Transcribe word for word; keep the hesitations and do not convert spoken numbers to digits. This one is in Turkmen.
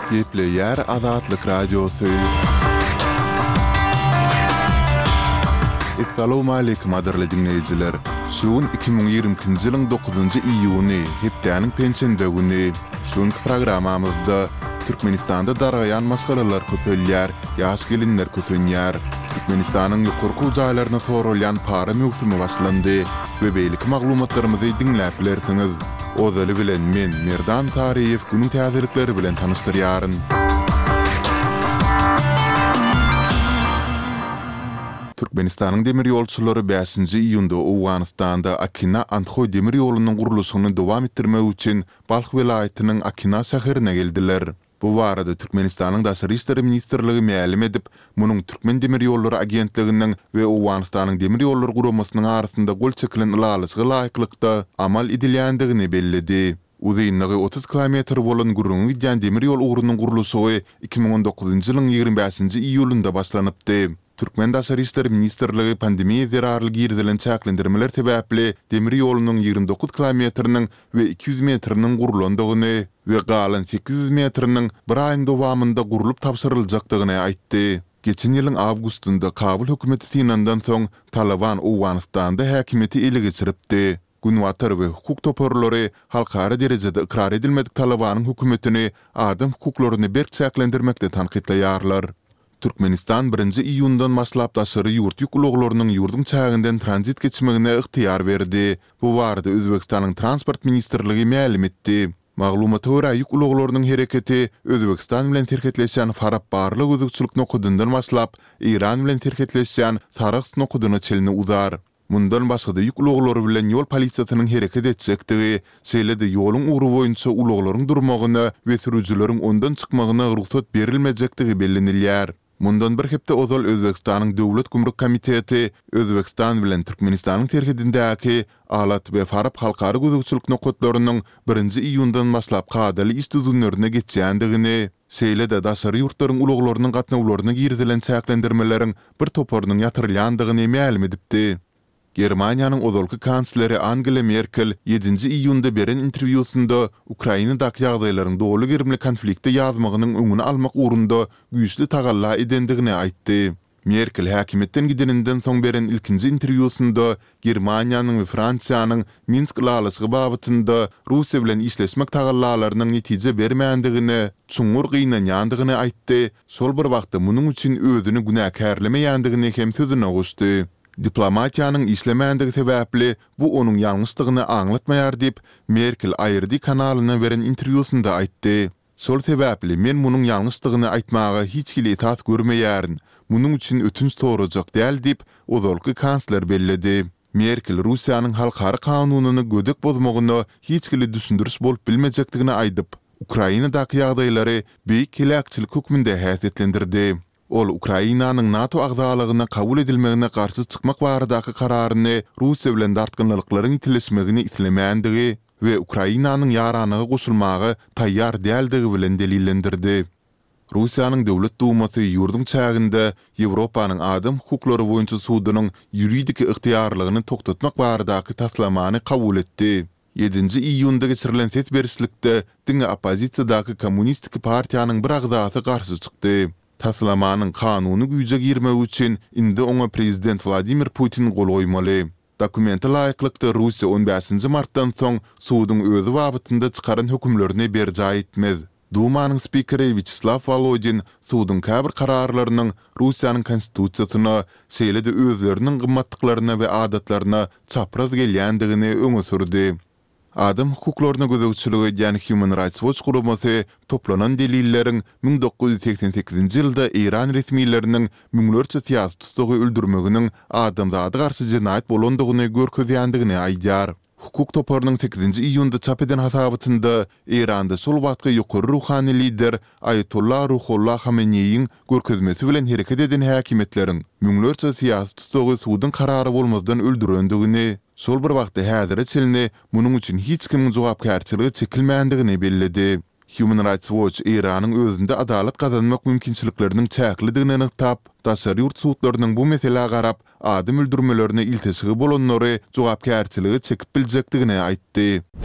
Gepleyer Azatlyk Radiosu. Assalamu alaykum aderli dinleyijiler. Şuun iki bin ýigrimkinji ýylyň dokuzunjy iýuny, hepdäniň pensiýa güni. Şuň programamyzda Türkmenistanda darayan masgalalar köpelýär, ýaş gelinler köpelýär. Türkmenistanyň ýokurky jaýlaryna sorulýan para möhsümi başlandy we beýlik maglumatlarymyzy dinläp bilersiňiz. Ozaly bilen men Merdan Tariýew günüň täzelikleri bilen tanışdyrýaryn. Türkmenistanyň demir ýolçulary beşinji iýunda Owganystanda Akina-Anthoy demir ýolunyň gurulşyny dowam etdirmek üçin Balkh welaýatynyň Akina şäherine geldiler. Bu barada Türkmenistanyň Daşary işleri ministrligi mälim edip, munyň Türkmen demir ýollary agentliginiň we Owganystanyň demir ýollary guramasynyň arasynda gol çekilen ulalyşyga laýyklykda amal edilýändigini bellidi. Uzynlygy otuz kilometr bolan gurulňy giden demir ýol uğrunyň gurulşy iki bin on dokuzunjy ýylyň ýigirmi beşinji iýulynda başlanypdy. Türkmen Daşary işleri ministrligi pandemiýa zerarly girdilen çäklendirmeler sebäpli demir ýolunyň ýigirmi dokuz kilometriniň we iki yüz metriniň gurulandygyny we galan sekiz yüz metriniň bir aýyň dowamynda gurulup tapşyryljakdygyny aýtdy. Geçen ýylyň awgustynda Kabul hökümeti synandan soň Taliban Owganystanda häkimeti ele geçiripdi. Günwatar we hukuk toparlary halkara derejede ikrar edilmedik Talibanyň hökümetini adam hukuklaryny berk çäklendirmekde tanqidleýärler. Türkmenistan birinji iýundan başlap daşary ýurt ýükluglarynyň ýurdun çäginden transit geçmegine yktyýar berdi. Bu barada Özbekistanyň transport ministrligi mälim etdi. Maglumata görä ýükluglarynyň hereketi Özbekistan bilen terketleşen Farab barlyk özükçülük nokudundan başlap Iran bilen terketleşen Sarıks nokuduny çelini uzar. Mundan başga ýükluglar bilen ýol polisiýasynyň hereket etjekdigi, şeýle-de ýoluň uğru boýunça uluglaryň durmagyna we sürüjileriň ondan çykmagyna ruhsat berilmejekdigi bellenilýär. Mundan bir hepde ozal Özbekistanyň Döwlet Gümrük Komiteti Özbekistan bilen Türkmenistanyň terhedindäki alat we Farab halkary gözükçülük nokotlarynyň birinji iýundan başlap gadaly iş düzünlerine geçýändigini, şeýle-de daşary ýurtlaryň uluglarynyň gatnawlaryna girdilen çäklendirmeleriň bir toparynyň ýatyrylýandygyny mälim edipdi. Germaniýanyň ozalky kansleri Angela Merkel ýedinji iýunda beren interwýusynda Ukrainadaky ýagdaýlaryň dogly girimli konflikte ýazmagynyň öňüni almak uğrunda güýçli tagalla edendigini aýtdy. Merkel häkimetden gideninden soň beren ilkinji interwýusynda Germaniýanyň we Fransiýanyň Minsk ulalyşygy babynda Russiýa bilen işleşmek tagallalarynyň netije bermändigini, çuňur gynanýandygyny aýtdy. Şol bir wagtda munyň üçin özüni günäkärlemeýändigini hem sözüne goşdy. Diplomatiýanyň işlemändigi sebäpli bu onuň ýalňysdygyny aňlatmaýar diýip Merkel aýyrdy kanalyna beren interwýusynda aýtdy. Şol sebäpli men munyň ýalňysdygyny aýtmaga hiç kile itaat görmeýärin. Munyň üçin ötünç torajak däl diýip ozalky kansler belledi. Merkel Russiýanyň halkary kanunyny gödek bozmagyny hiç kile düşündürüş bolup bilmejekdigini aýdyp, Ukrainadaky ýagdaýlary beýik kelekçilik hukmynda häsiýetlendirdi. Ol Ukrainanyň NATO agzalygyna kabul edilmegine garşy çykmak baradaky kararyny Russiýa bilen dartgynlyklaryň itileşmegini islemändigi we Ukrainanyň ýaranyga goşulmagy taýýar däldigi bilen delillendirdi. Russiýanyň döwlet dumasy ýurdun çäginde Ýewropanyň adam hukuklary boýunça sudynyň ýuridik ygtyýarlygyny toktatmak baradaky taslamany kabul etdi. ýedinji iýunda geçirilen set berislikde diňe opozisiýadaky kommunistik partiýanyň bir agzasy garşy çykdy. Taslamanyň kanuny güýje girmek üçin indi oňa prezident Vladimir Putin gol goýmaly. Dokumenti laýyklykda Russiýa on beşinji martdan soň suwdyň özü wagtynda çykaran hökümlerini berja etmez. Dumanyň spikeri Vyacheslav Volodin suwdyň käbir kararlarynyň Russiýanyň konstitusiýasyna, şeýle-de özleriniň gymmatlyklaryna we adatlaryna çapraz gelýändigini öňe sürdi. Adam hukuklaryna gözegçiligi ýani Human Rights Watch guramasy toplanan delillerin bin dokuz yüz seksen sekizinji ýylda Iran resmiýetleriniň müňlerçe siýasy tutsagy öldürmeginiň adamzady garşy jinaýat bolandygyny görkezýändigini aýdýar. Hukuk toparynyň sekizinji iýunda çap eden hasabatynda Iranda şol wagtky ýokary ruhany lider Ayatollah Ruhollah Hameneýiň görkezmesi bilen hereket eden häkimetleriň müňlerçe siýasy tutsagy suwdyň karary bolmazdan öldürendigini, şol bir wagtda häzir çelini munyň üçin hiç kimiň jogapkärçiligi çekilmändigini belledi. Human Rights Watch Iranyň özünde adalet kazanmak mümkinçilikleriniň çäklidigini anyktap, daşary ýurt suwtlarynyň bu mesele garap adam öldürmelerine iltesigi bolanlary jogapkärçiligi çekip biljekdigini aýtdy.